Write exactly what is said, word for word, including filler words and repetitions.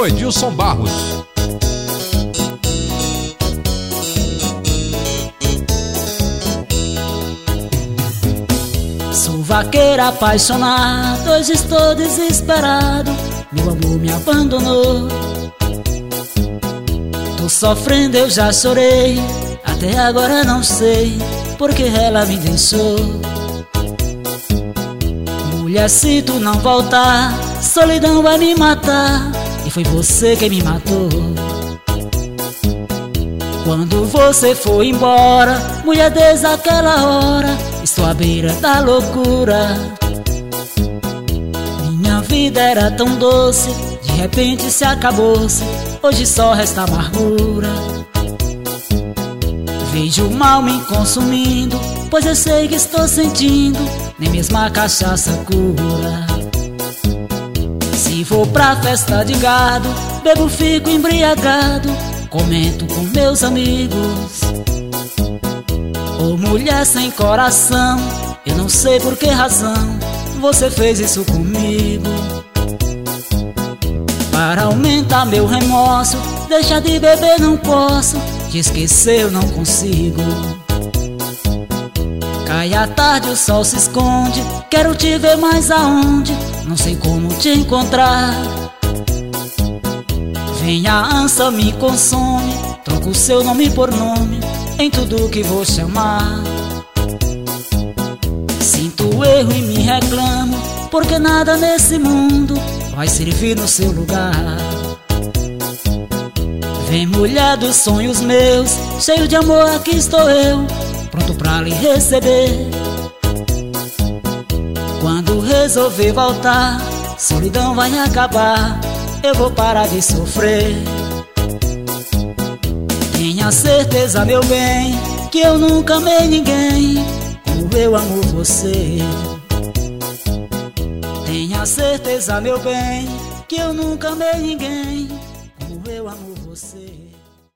com Edilson Barros. Sou vaqueiro apaixonado, hoje estou desesperado, meu amor me abandonou. Tô sofrendo, eu já chorei, até agora não sei porque ela me deixou. Mulher, se tu não voltar, solidão vai me matar, e foi você que me matou. Quando você foi embora, mulher, desde aquela hora estou à beira da loucura. Minha vida era tão doce, de repente se acabou-se, hoje só resta amargura. Vejo o mal me consumindo, pois eu sei que estou sentindo, nem mesmo a cachaça cura. Se vou pra festa de gado, bebo, fico embriagado, comento com meus amigos. Ô mulher sem coração, eu não sei por que razão você fez isso comigo. Para aumentar meu remorso, deixa de beber não posso, te esquecer eu não consigo. Cai a tarde, o sol se esconde, quero te ver mais aonde, não sei como te encontrar. Vem a ânsia me consome, troco o seu nome por nome em tudo que vou chamar. Sinto erro e me reclamo, porque nada nesse mundo vai servir no seu lugar. Vem mulher dos sonhos meus, cheio de amor aqui estou eu, pronto pra lhe receber. Quando resolver voltar, solidão vai acabar, eu vou parar de sofrer. Tenha certeza, meu bem, que eu nunca amei ninguém como eu amo você. Tenha certeza, meu bem, que eu nunca amei ninguém